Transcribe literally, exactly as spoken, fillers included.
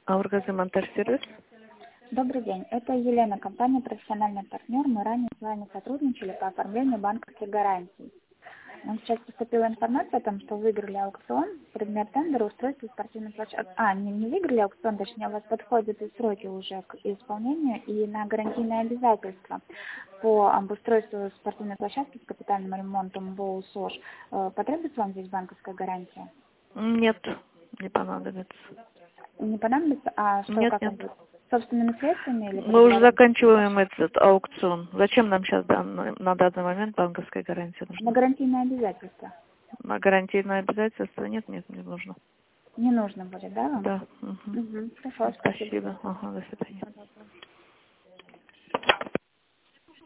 Аургазы Монтаж-сервис. Добрый день. Это Елена, компания «Профессиональный партнер». Мы ранее с вами сотрудничали по оформлению банковских гарантий. Нам сейчас поступила информация о том, что выиграли аукцион, предмет тендера, устройство спортивной площадки. А, не, не выиграли аукцион, точнее, у вас подходят и сроки уже к исполнению, и на гарантийные обязательства по обустройству спортивной площадки с капитальным ремонтом ВОУ СОЖ. Э, Потребуется вам здесь банковская гарантия? Нет, не понадобится. Не понадобится? А что, Нет, как нет. он будет? Собственными средствами или по Мы уже договору? заканчиваем этот аукцион. Зачем нам сейчас дан- на данный момент банковская гарантия На нужна? гарантийные обязательства. На гарантийное обязательство нет, нет, не нужно. Не нужно будет, да, вам? Да. Угу. Угу. Хорошо, спасибо. Спасибо. Ага, до свидания.